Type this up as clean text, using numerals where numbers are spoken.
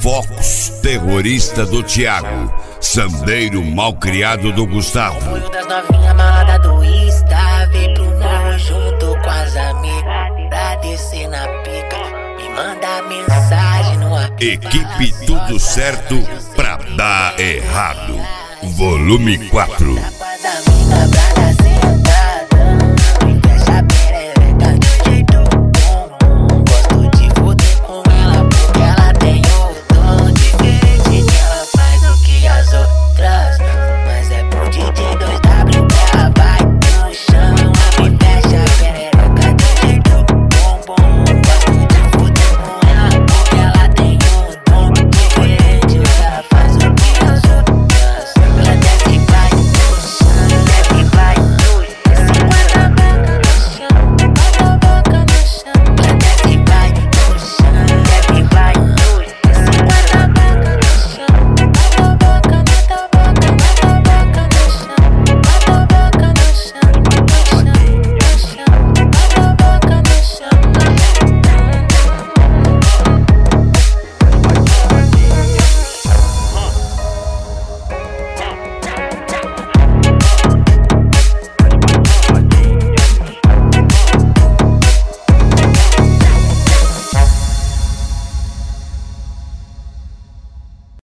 Fox, terrorista do Thiago, sandeiro malcriado do Gustavo. Apoio das novinhas malada do Insta, vem pro morro junto com as amigas, pra descer na pica, me manda mensagem no WhatsApp. Equipe Tudo Certo pra Dar Errado, volume 4. Tá com as amigas